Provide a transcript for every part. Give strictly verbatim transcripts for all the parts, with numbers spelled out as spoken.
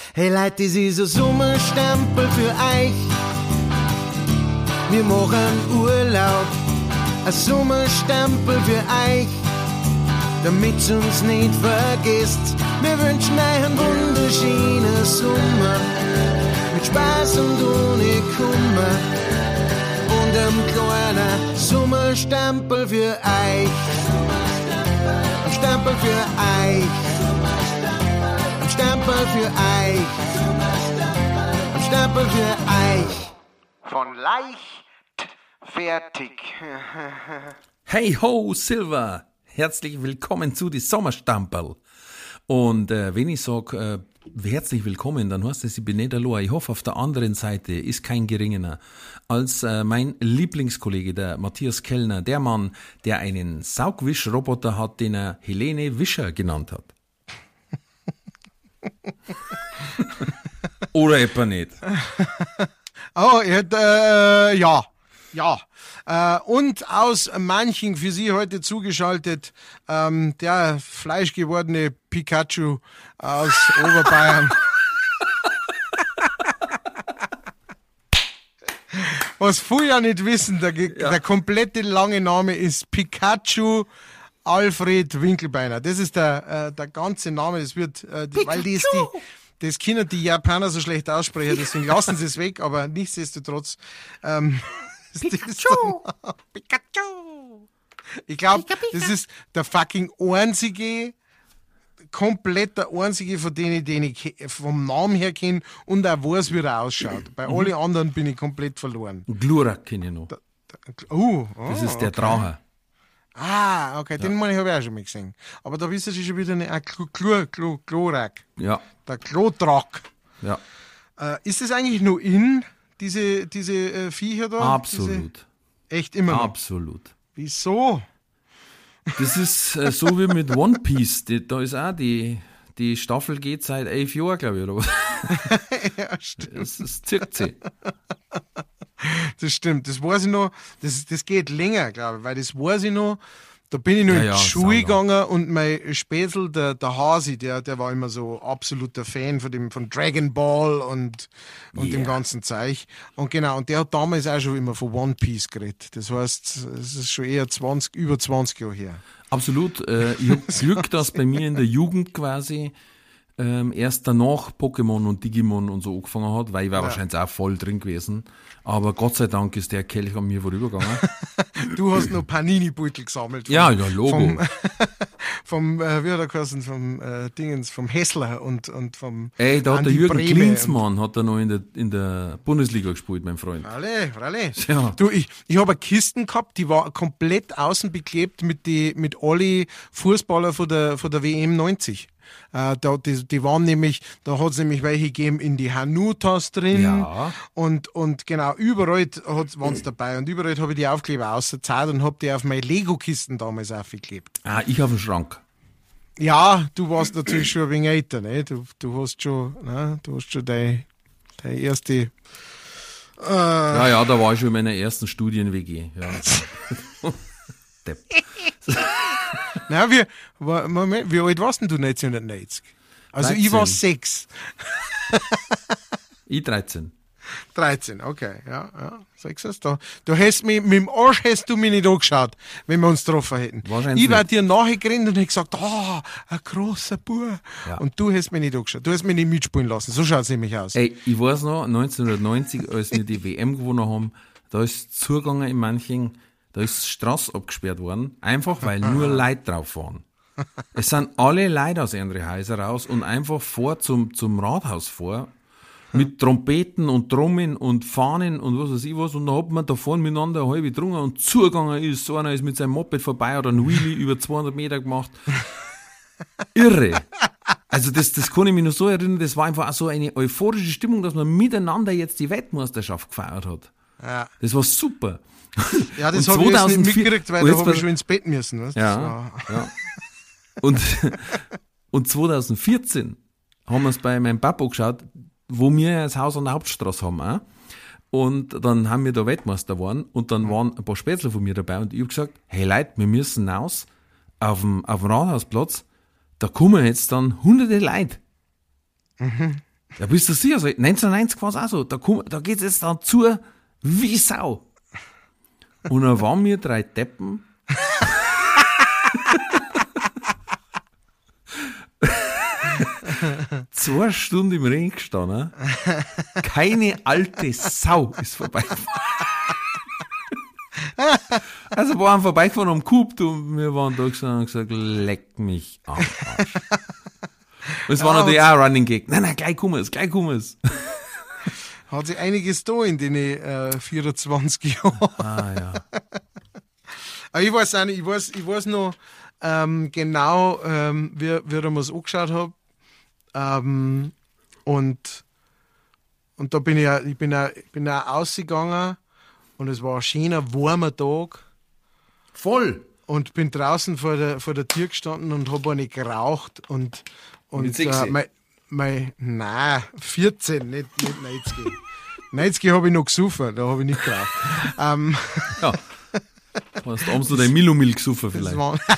Hey Leute, das ist ein Sommerstempel für euch. Wir machen Urlaub, ein Sommerstempel für euch. Damit's uns nicht vergisst, wir wünschen euch einen wunderschönen Sommer. Mit Spaß und ohne Kummer. Und ein kleiner Sommerstempel für euch. Ein Stempel für euch. Ein Stempel für euch. Ein Stempel für euch. Von leicht fertig. Hey ho, Silver! Herzlich willkommen zu die Sommerstamperl. Und äh, wenn ich sage, äh, herzlich willkommen, dann heißt es, ich bin nicht allein. Ich hoffe, auf der anderen Seite ist kein geringerer als äh, mein Lieblingskollege, der Matthias Kellner, der Mann, der einen Saugwischroboter hat, den er Helene Wischer genannt hat. Oder etwa nicht? Oh, ich hätte, äh, ja, ja. Äh, und aus manchen für Sie heute zugeschaltet, ähm, der fleischgewordene Pikachu aus Oberbayern. Was viele ja nicht wissen, der, ja. der komplette lange Name ist Pikachu Alfred Winkelbeiner. Das ist der, äh, der ganze Name, das wird, äh, die, weil das die, das können die Japaner so schlecht aussprechen, deswegen lassen sie es weg, aber nichtsdestotrotz, ähm, Pikachu! Pikachu! Ich glaube, das ist der fucking einzige, komplett der einzige von denen, den ich vom Namen her kenne und auch weiß, wie er ausschaut. Bei mhm. allen anderen bin ich komplett verloren. Glurak kenne ich noch. Da, da, uh, oh, das ist der okay. Drache. Ah, okay, ja. den meine ich habe ich auch schon mal gesehen. Aber da bist du schon wieder eine ah, Klo, Klo, Klorak. Ja. Der Klotrak. Ja. Äh, ist das eigentlich nur in, diese, diese äh, Viecher da? Absolut. Diese, echt immer noch? Absolut. Wieso? Das ist äh, so wie mit One Piece. Die, da ist auch die, die Staffel geht seit elf Jahren, glaube ich, oder was? Ja, stimmt. Das, das zirkt sie. Das stimmt, das weiß ich noch, das, das geht länger, glaube ich, weil das weiß ich noch, da bin ich noch ja, in die ja, Schule gegangen und mein Spätzl, der, der Hasi, der, der war immer so absoluter Fan von dem, von Dragon Ball und, und yeah. dem ganzen Zeug. Und genau, und der hat damals auch schon immer von One Piece geredet. Das heißt, es ist schon eher zwanzig, über zwanzig Jahre her. Absolut, äh, ich habe Glück, dass bei mir in der Jugend quasi Ähm, erst danach Pokémon und Digimon und so angefangen hat, weil ich war ja. wahrscheinlich auch voll drin gewesen. Aber Gott sei Dank ist der Kelch an mir vorübergegangen. Du hast noch Panini-Beutel gesammelt. Vom, ja, ja, Logo. Vom, vom äh, wie hat er geheißen, vom äh, Dingens, vom Hessler und, und vom Ey, da hat Andi der Jürgen Brehme Klinsmann hat er noch in der, in der Bundesliga gespielt, mein Freund. Alle, alle. Ja. Du, ich, ich habe eine Kisten gehabt, die war komplett außen beklebt mit die, mit alle Fußballer von der, von der W M neunzig. Äh, da, die, die waren nämlich, da hat es nämlich welche gegeben in die Hanutas drin. Ja. Und, und genau, überall waren es dabei. Und überall habe ich die Aufkleber ausgezahlt und habe die auf meine Lego-Kisten damals aufgeklebt. Ah, ich auf dem Schrank. Ja, du warst natürlich schon ein wenig älter, ne? Du, du hast schon, ne? Du hast schon deine, deine erste. Äh ja, ja, da war ich schon in meiner ersten Studien-W G. Ja. Depp. Na, wie, Moment, wie alt warst denn du neunzehnhundertneunzig? Also dreizehn. Ich war sechs. Ich dreizehn. dreizehn, okay, ja, ja. Sechs da. Du hast mich, mit dem Arsch hast du mich nicht angeschaut, wenn wir uns getroffen hätten. Wahrscheinlich ich war nicht. dir nachgerannt und hab gesagt, ah, oh, ein großer Bub. Ja. Und du hast mich nicht angeschaut. Du hast mich nicht mitspielen lassen. So schaut es nämlich aus. Ey, ich weiß noch, neunzehnhundertneunzig, als wir die W M gewonnen haben, da ist zugegangen in manchen, da ist die Straße abgesperrt worden, einfach weil nur Leute drauf waren. Es sind alle Leute aus ihren Häusern raus und einfach vor zum, zum Rathaus vor, mit Trompeten und Trommeln und Fahnen und was weiß ich was, und da hat man da vorne miteinander eine halbe drungen und zugegangen ist, so einer ist mit seinem Moped vorbei oder ein Wheelie über zweihundert Meter gemacht. Irre. Also das, das kann ich mich noch so erinnern, das war einfach auch so eine euphorische Stimmung, dass man miteinander jetzt die Weltmeisterschaft gefeiert hat. Ja. Das war super. Ja, das habe ich jetzt nicht mitgekriegt, weil da habe ich schon ins Bett müssen. Weißt? Ja, ja. Und, und zwanzig vierzehn haben wir es bei meinem Papa geschaut, wo wir das Haus an der Hauptstraße haben auch. Und dann haben wir da Weltmeister geworden und dann waren ein paar Spätzle von mir dabei und ich habe gesagt, hey Leute, wir müssen raus auf dem, auf dem Rathausplatz, da kommen jetzt dann hunderte Leute. Mhm. Ja, bist du sicher? Also neunzehnhundertneunzig war es auch so. Da, komm, da geht's jetzt dann zu wie Sau. Und dann waren wir drei Deppen. Zwei Stunden im Ring gestanden. Keine alte Sau ist vorbeigefahren. Also waren vorbeigefahren am Kubt und wir waren da gestanden und gesagt, leck mich am Arsch. Und es war ja, natürlich auch ein Running Gag. Nein, nein, gleich kommen es, gleich kommen es. Hat sich einiges da in den äh, vierundzwanzig Jahren. Ah, ja. Aber ich weiß auch nicht, ich weiß, ich weiß noch ähm, genau, ähm, wie, wie ich mir das angeschaut habe. Ähm, und, und da bin ich ja, ich bin ja, ich bin ja ausgegangen und es war ein schöner, warmer Tag. Voll. Und bin draußen vor der, vor der Tür gestanden und habe eine geraucht und, und äh, mein, mein, nein, vierzehn, nicht, nicht neunzig. neunzig habe ich noch gesoffen, da habe ich nicht geraucht. ähm, ja. Hast du abends noch dein Millomil gesoffen vielleicht?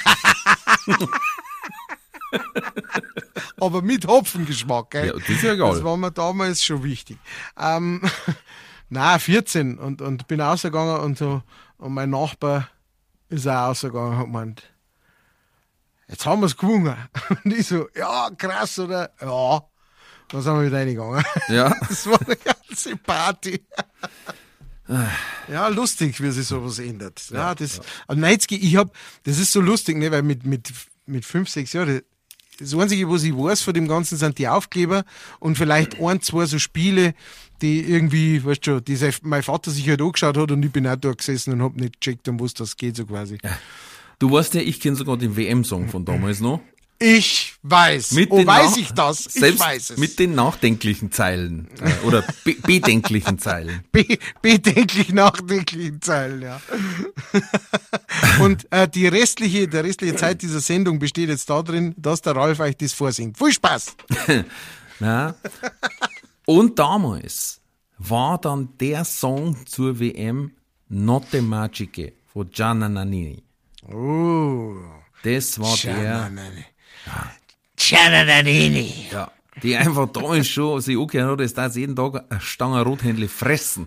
Aber mit Hopfengeschmack, gell? Ja, das ist ja egal. Das war mir damals schon wichtig. Ähm, nein, vierzehn und, und bin rausgegangen und so, und mein Nachbar ist auch rausgegangen und hat gemeint, jetzt haben wir es gewonnen. Und ich so, ja, krass, oder? Ja. Dann sind wir wieder reingegangen. Ja. Das war eine ganze Party. Ja, lustig, wie sich sowas ändert. Ja, ja, das, ja. neunzig, ich hab, das ist so lustig, ne, weil mit, mit, mit fünf, sechs Jahren, das Einzige, was ich weiß von dem Ganzen, sind die Aufkleber und vielleicht ein, zwei so Spiele, die irgendwie, weißt du, die mein Vater sich halt angeschaut hat und ich bin auch da gesessen und hab nicht gecheckt, um was das geht, so quasi. Ja. Du weißt ja, ich kenne sogar den W M-Song von damals noch. Ich weiß. Mit oh, weiß nach- ich das? Ich Selbst weiß es. mit den nachdenklichen Zeilen. Äh, oder be- bedenklichen Zeilen. Be- bedenklich nachdenklichen Zeilen, ja. Und äh, die restliche, der restliche Zeit dieser Sendung besteht jetzt darin, dass der Ralf euch das vorsingt. Viel Spaß! Na? Und damals war dann der Song zur W M Notte Magiche von Gianna Nannini. Oh. Das war der, Gianna Nannini. ja, die einfach damals schon sich angehört hat, dass das jeden Tag eine Stange Rothändle fressen.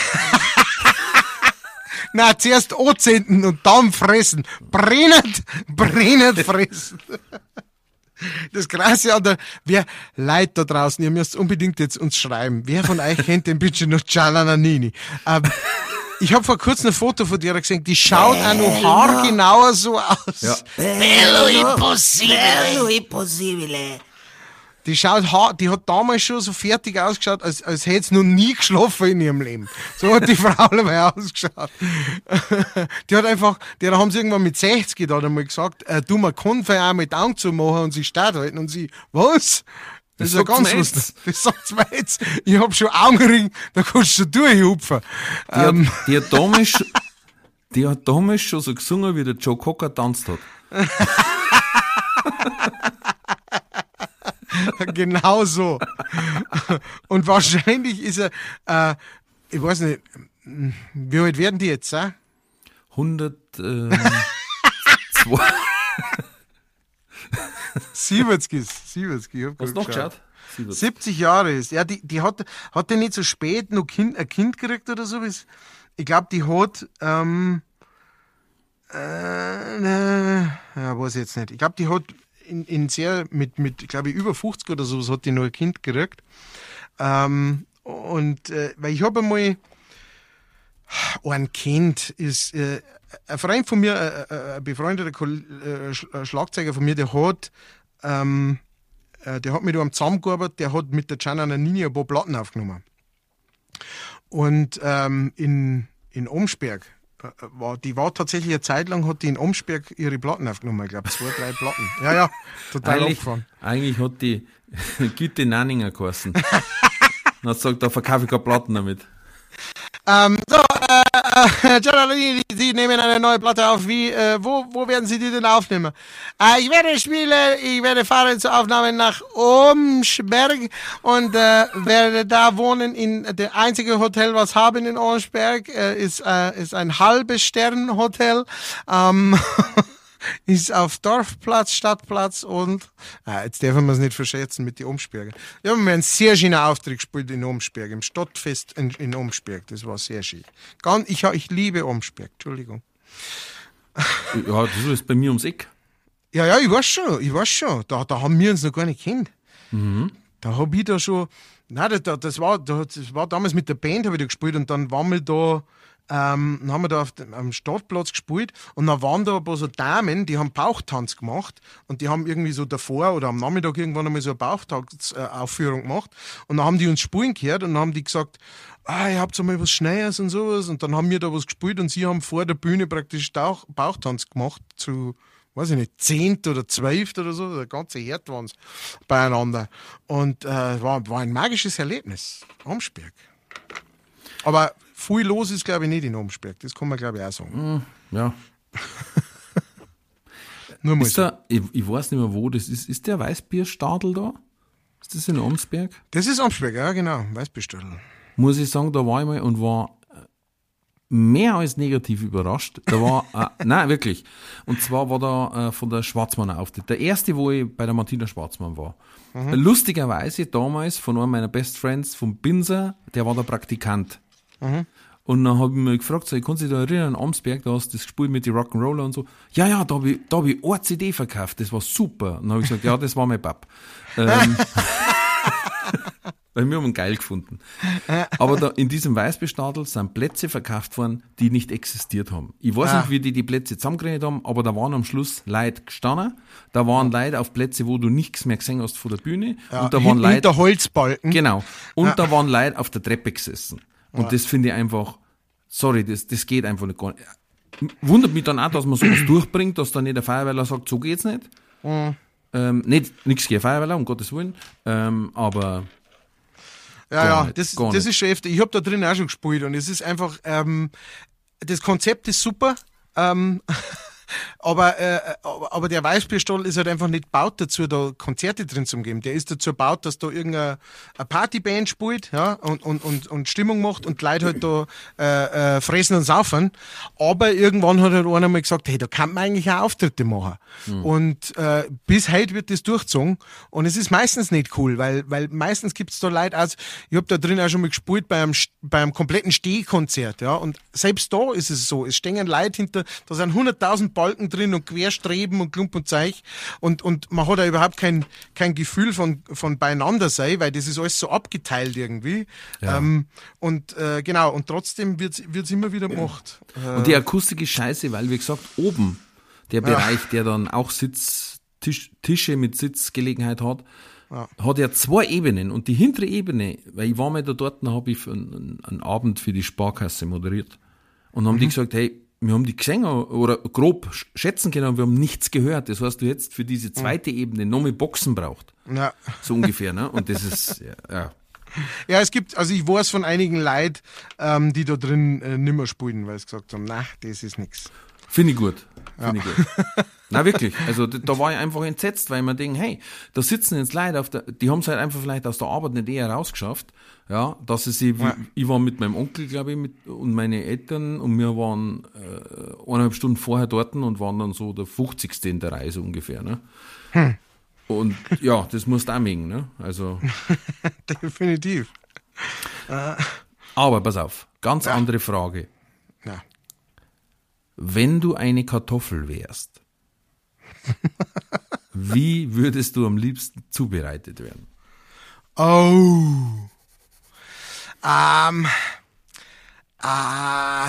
Na, zuerst anzünden und dann fressen. Brennend, brennend fressen. Das Krasse an der, wer, Leute da draußen, ihr müsst unbedingt jetzt uns schreiben. Wer von euch kennt den bitte noch Gianna Nannini? Ähm, ich habe vor kurzem ein Foto von dir gesehen, die schaut auch noch haargenauer so aus. Ja. Bello impossibile. Bello impossibile. Die schaut, haar- die hat damals schon so fertig ausgeschaut, als, als hätte sie noch nie geschlafen in ihrem Leben. So hat die Frau dabei ausgeschaut. Die hat einfach, die haben sie irgendwann mit sechzig da einmal gesagt, äh, du, man kann vielleicht auch mit Augen zu machen und sie steht halten. Und sie, was? Das, Das ist ja sagt's ganz mir lustig. jetzt. Das sagt's mir jetzt. Ich hab schon Augenring, da kannst du durchhupfen. Die, Ähm, hat, die, hat damals, schon- die hat damals schon so gesungen, wie der Joe Cocker tanzt hat. Genau so. Und wahrscheinlich ist er, äh, ich weiß nicht, wie alt werden die jetzt, äh? hundert, ähm, zwei. siebzig ist, siebzig, ich hab Hast grad du noch geschaut. geschaut? siebzig. siebzig Jahre ist. Ja, die, die hat, hat die nicht so spät noch kind, ein Kind gekriegt oder so? Ich glaube, die hat, ähm, äh, ne, ja, weiß ich jetzt nicht. Ich glaube, die hat in, in sehr, mit, mit, glaube ich, über fünfzig oder sowas hat die noch ein Kind gekriegt. Ähm, und, äh, weil ich habe einmal, ein Kind ist, äh, ein Freund von mir, äh, äh, ein befreundeter Kol- äh, Sch- äh, Schlagzeuger von mir, der hat, ähm, äh, der hat mit einem zusammengearbeitet, der hat mit der Gianna Nannini ein paar Platten aufgenommen. Und ähm, in, in Omsberg, äh, war, die war tatsächlich eine Zeit lang, hat die in Omsberg ihre Platten aufgenommen, ich glaube, zwei, drei Platten. Ja, ja, total Eigentlich, abgefahren. eigentlich hat die Güte Nanninger geheißen. Und hat gesagt, da verkaufe ich keine Platten damit. Ähm, so, äh, äh, Gianna Nannini, Sie nehmen eine neue Platte auf. Wie, äh, wo, wo werden Sie die denn aufnehmen? Äh, ich werde spielen, ich werde fahren zur Aufnahme nach Omsberg und äh, werde da wohnen in der einzige Hotel, was haben in Omsberg, äh, ist, äh, ist ein halbes Stern Hotel. Ähm, ist auf Dorfplatz, Stadtplatz und, ah, jetzt dürfen wir es nicht verschätzen mit den Omsberger. Wir haben einen sehr schönen Auftritt gespielt in Omsberg, im Stadtfest in, in Omsberg. Das war sehr schön. Ganz, ich, ich liebe Omsberg, Entschuldigung. Ja, das ist bei mir ums Eck. Ja, ja, ich weiß schon, ich weiß schon. Da, da haben wir uns noch gar nicht kennt. Mhm. Da hab ich da schon, nein, das, das, war, das war damals mit der Band, habe ich da gespielt und dann waren wir da, ähm, dann haben wir da auf dem, am Stadtplatz gespielt und dann waren da ein paar so Damen, die haben Bauchtanz gemacht und die haben irgendwie so davor oder am Nachmittag irgendwann einmal so eine Bauchtanzaufführung gemacht und dann haben die uns spielen gehört und dann haben die gesagt, ah, ihr habt so mal was Schnelles und sowas und dann haben wir da was gespielt und sie haben vor der Bühne praktisch Tauch, Bauchtanz gemacht zu, weiß ich nicht, zehnt oder zwölft oder so, der ganze Herd waren es beieinander. Und äh, war, war ein magisches Erlebnis. Omsberg. Aber viel los ist, glaube ich, nicht in Omsberg. Das kann man, glaube ich, auch sagen. Ja. Nur mal Ist so. da, ich, ich weiß nicht mehr, wo das ist. Ist der Weißbierstadel da? Ist das in Omsberg? Das ist Omsberg, ja, genau. Weißbierstadel. Muss ich sagen, da war ich mal und war mehr als negativ überrascht. Da war, äh, nein, wirklich. Und zwar war da äh, von der Schwarzmanner Auftritt. Der erste, wo ich bei der Martina Schwarzmann war. Mhm. Lustigerweise damals von einem meiner Best Friends, vom Binser, der war der Praktikant. Mhm. Und dann habe ich mich gefragt, so, ich kann sich da erinnern, an Amsberg, da hast du das gespielt mit den Rock'n'Roller und so. Ja, ja, da habe ich, da hab ich eine C D verkauft, das war super. Und dann habe ich gesagt, ja, das war mein Papp. Ähm, weil wir haben ihn geil gefunden. Aber da in diesem Weißbierstadel sind Plätze verkauft worden, die nicht existiert haben. Ich weiß Ah. nicht, wie die die Plätze zusammengerechnet haben, aber da waren am Schluss Leute gestanden. Da waren Leute auf Plätze, wo du nichts mehr gesehen hast von der Bühne. Ja, und da waren hin- Leute, hinter Holzbalken. genau. Und Ja. da waren Leute auf der Treppe gesessen. Und Ja. das finde ich einfach, sorry, das, das geht einfach nicht gar nicht. Wundert mich dann auch, dass man sowas durchbringt, dass dann nicht der Feuerwehrler sagt, so geht's nicht. Mhm. Ähm, nicht, nichts gegen Feuerwehrler, um Gottes Willen. Ähm, aber, Ja, Gar ja, nicht, das, gar das nicht. ist schon heftig. Ich habe da drin auch schon gespielt und es ist einfach, ähm, das Konzept ist super, ähm, aber, äh, aber, aber der Weißbierstall ist halt einfach nicht gebaut dazu, da Konzerte drin zu geben. Der ist dazu gebaut, dass da irgendeine eine Partyband spielt, ja, und, und, und, und Stimmung macht und die Leute halt da äh, äh, fressen und saufen. Aber irgendwann hat halt einer mal gesagt, hey, da kann man eigentlich auch Auftritte machen. Hm. Und äh, bis heute wird das durchgezogen. Und es ist meistens nicht cool, weil, weil meistens gibt's da Leute, also ich habe da drin auch schon mal gespielt bei einem, St- bei einem kompletten Stehkonzert, ja. Und selbst da ist es so, es stehen Leute hinter, da sind hunderttausend Balken drin und Querstreben und Klump und Zeug. Und, und man hat ja überhaupt kein, kein Gefühl von, von beieinander sein, weil das ist alles so abgeteilt irgendwie. Ja. Ähm, und äh, genau, und trotzdem wird's wird's immer wieder gemacht. Äh, und die Akustik ist scheiße, weil, wie gesagt, oben, der Bereich, der dann auch Sitz, Tisch, Tische mit Sitzgelegenheit hat, Ja. hat ja zwei Ebenen. Und die hintere Ebene, weil ich war mal da dort, da habe ich einen, einen Abend für die Sparkasse moderiert. Und haben die gesagt, hey, wir haben die gesehen oder grob schätzen können, aber wir haben nichts gehört. Das heißt, du hättest für diese zweite Ebene noch mehr Boxen braucht. ja. So ungefähr, ne? Und das ist, ja, ja. Ja, es gibt, also ich weiß von einigen Leuten, ähm, die da drin äh, nimmer spielen, weil sie gesagt haben, na, das ist nix. Finde ich gut. Finde ich gut. Na wirklich. Also da, da war ich einfach entsetzt, weil man denkt, hey, da sitzen jetzt Leute auf der, die haben es halt einfach vielleicht aus der Arbeit nicht eher rausgeschafft, ja, dass sie sich, Ja. ich war mit meinem Onkel, glaube ich, mit, und meine Eltern und wir waren äh, eineinhalb Stunden vorher dort und waren dann so der fünfzigste in der Reise ungefähr, ne? Hm. Und ja, das musst du auch mögen, ne? Also, Definitiv. aber pass auf, ganz Ja. andere Frage. Ja. Wenn du eine Kartoffel wärst, wie würdest du am liebsten zubereitet werden? Oh. Ähm. Ah.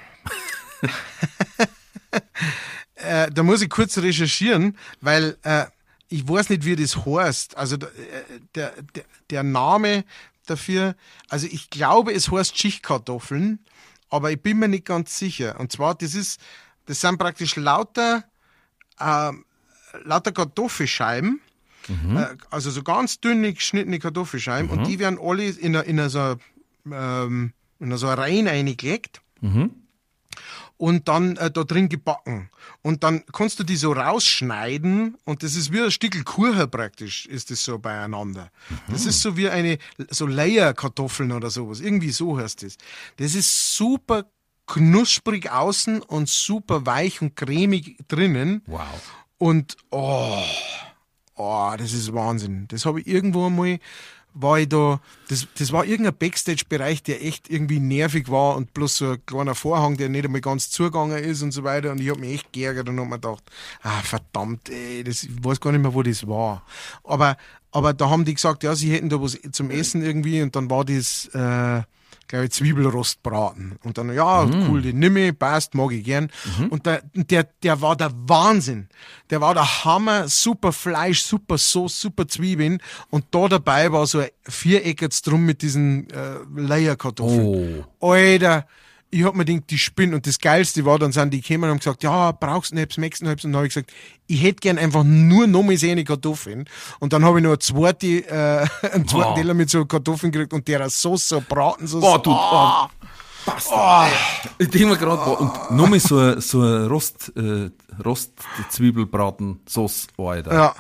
äh, da muss ich kurz recherchieren, weil äh, ich weiß nicht, wie das heißt. Also da- äh, der, der, der Name dafür, also ich glaube, es heißt Schichtkartoffeln, aber ich bin mir nicht ganz sicher. Und zwar, das ist, das sind praktisch lauter, ähm, lauter Kartoffelscheiben, äh, also so ganz dünne geschnittene Kartoffelscheiben, und die werden alle in einer, in einer so, ähm, in so eine Reihe eingelegt. Und dann äh, da drin gebacken. Und dann kannst du die so rausschneiden und das ist wie ein Stückel Kuchen praktisch, ist das so beieinander. Das ist so wie eine, so Layer-Kartoffeln oder sowas. Irgendwie so heißt das. Das ist super knusprig außen und super weich und cremig drinnen. Wow. Und oh, oh, das ist Wahnsinn. Das habe ich irgendwo einmal, war ich da, das, das war irgendein Backstage-Bereich, der echt irgendwie nervig war und bloß so ein kleiner Vorhang, der nicht einmal ganz zugegangen ist und so weiter. Und ich habe mich echt geärgert und habe mir gedacht, ah, verdammt, ey, das, ich weiß gar nicht mehr, wo das war. Aber, aber da haben die gesagt, ja, sie hätten da was zum Essen irgendwie und dann war das, äh, glaube ich, Zwiebelrostbraten. Und dann, ja, mm. cool, den nimm ich, passt, mag ich gern. Mhm. Und der, der, der war der Wahnsinn. Der war der Hammer, super Fleisch, super Sauce, super Zwiebeln. Und da dabei war so ein viereckiges Drum mit diesen äh, Leierkartoffeln. Oh. Alter, ich hab mir gedacht, die spinnen. Und das Geilste war, dann sind die gekommen und haben gesagt, ja, brauchst du nicht, schmeckst du nicht. Und dann habe ich gesagt, ich hätte gern einfach nur noch mal seine Kartoffeln. Und dann habe ich noch eine zweite, äh, einen zweiten oh. Teller mit so Kartoffeln gekriegt und der Sauce, so Bratensauce. Boah, du, oh. Passt. Oh. Ich denke mir gerade, oh. und noch mal so eine, so eine Rost, äh, Rost-Zwiebelbraten-Sauce, Alter. Ja.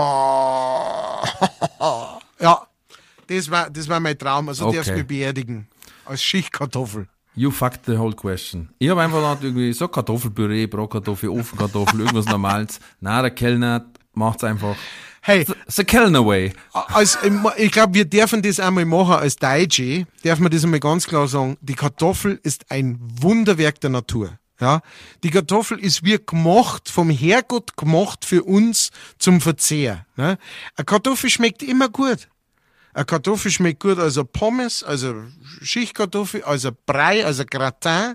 Oh. Ja. Das war, das war mein Traum. Also okay. Darfst du mich beerdigen. Als Schichtkartoffel. You fucked the whole question. Ich habe einfach gedacht, irgendwie so Kartoffelpüree, Bratkartoffel, Ofenkartoffel, irgendwas Normales. Nein, der Kellner macht's einfach. Hey. The Kellner way. Als, ich glaube, wir dürfen das einmal machen als Deutsche, dürfen wir das einmal ganz klar sagen. Die Kartoffel ist ein Wunderwerk der Natur. Ja, die Kartoffel ist wie gemacht, vom Herrgott gemacht für uns zum Verzehr. Ne? Eine Kartoffel schmeckt immer gut. Eine Kartoffel schmeckt gut als eine Pommes, als eine Schichtkartoffel, als ein Brei, als ein Gratin.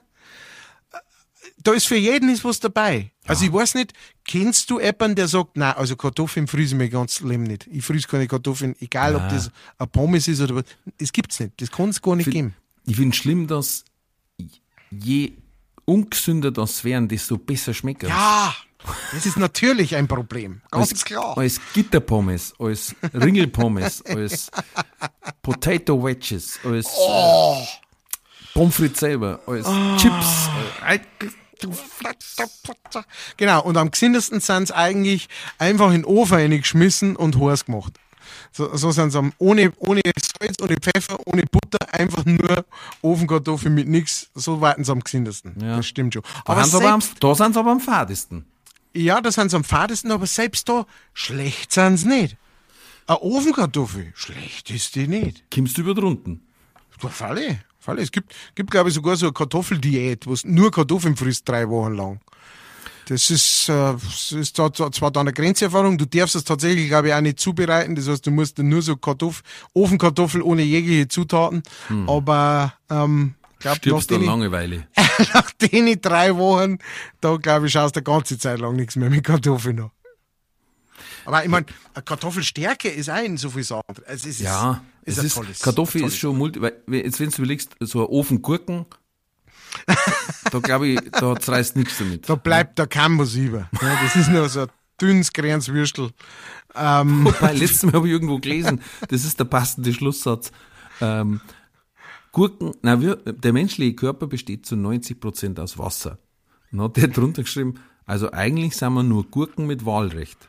Da ist für jeden ist was dabei. Ja. Also ich weiß nicht, kennst du jemanden, der sagt, nein, also Kartoffeln friese ich mir ganz Leben nicht. Ich friese keine Kartoffeln, egal ja. ob das eine Pommes ist oder was. Das gibt's nicht. Das kann es gar nicht ich geben. Ich finde es schlimm, dass je ungesünder das wären, desto besser schmeckt es. Ja, das ist natürlich ein Problem. Ganz als, klar. Als Gitterpommes, als Ringelpommes, als Potato Wedges, als oh. Pommes frites selber, als oh. Chips. Äh, Genau, und am gesündesten sind es eigentlich einfach in den Ofen reingeschmissen und heiß gemacht. So, so sind sie ohne, ohne Salz, ohne Pfeffer, ohne Butter, einfach nur Ofenkartoffeln mit nichts. So warten sie am gesündesten. Ja. Das stimmt schon. Da, aber selbst, aber am, da sind sie aber am fadesten. Ja, da sind sie am fadesten, aber selbst da, schlecht sind sie nicht. Eine Ofenkartoffel, schlecht ist die nicht. Kommst du über drunten? Da falle, falle. Es gibt, gibt glaube ich, sogar so eine Kartoffeldiät, wo es nur Kartoffeln frisst, drei Wochen lang. Das ist, äh, das ist zwar, zwar da eine Grenzerfahrung, du darfst es tatsächlich, glaube ich, auch nicht zubereiten. Das heißt, du musst nur so Kartoffel, Ofenkartoffel ohne jegliche Zutaten. Hm. Aber, ähm, glaub, stirbst du Langeweile. Nach den drei Wochen, da glaube ich, schaust du die ganze Zeit lang nichts mehr mit Kartoffeln noch. Aber ich meine, Kartoffelstärke ist auch in so viel Sachen. Also es ist, ja, ist es ist, tolles, Kartoffel ist schon multi, weil, jetzt wenn du überlegst, so ein Ofen Gurken, da glaube ich, da reißt nichts damit. Da bleibt da kaum was über. Ja, das ist nur so ein dünnes Grenzwürstel. Ähm. Wobei, letztes Mal habe ich irgendwo gelesen, das ist der passende Schlusssatz. Ähm, Gurken, na, wir, der menschliche Körper besteht zu neunzig Prozent aus Wasser. Und hat der drunter geschrieben, also eigentlich sind wir nur Gurken mit Wahlrecht.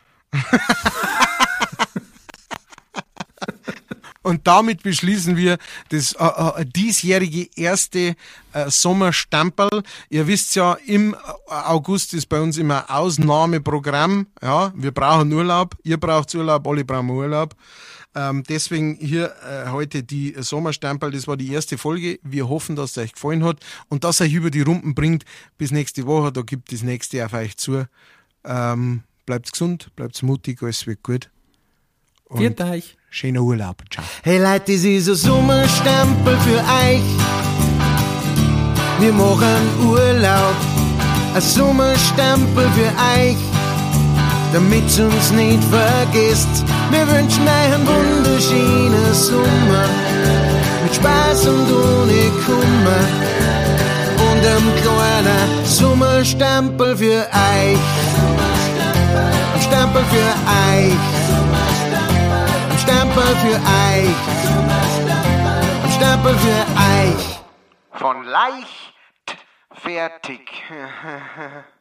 Und damit beschließen wir das äh, äh, diesjährige erste äh, Sommerstamperl. Ihr wisst ja, im August ist bei uns immer Ausnahmeprogramm. Ja, wir brauchen Urlaub, ihr braucht Urlaub, alle brauchen Urlaub. Ähm, deswegen hier äh, heute die Sommerstamperl. Das war die erste Folge. Wir hoffen, dass es euch gefallen hat und dass euch über die Runden bringt. Bis nächste Woche, da gibt das nächste auf euch zu. Ähm, bleibt gesund, bleibt mutig, alles wird gut. Viert euch. Schöner Urlaub. Ciao. Hey Leute, das ist ein Sommerstempel für euch. Wir machen Urlaub. Ein Sommerstempel für euch. Damit's uns nicht vergisst. Wir wünschen euch einen wunderschönen Sommer. Mit Spaß und ohne Kummer. Und ein kleiner Sommerstempel für euch. Ein Stempel für euch. Stempel für euch. Ein Stempel für euch. Von leicht fertig.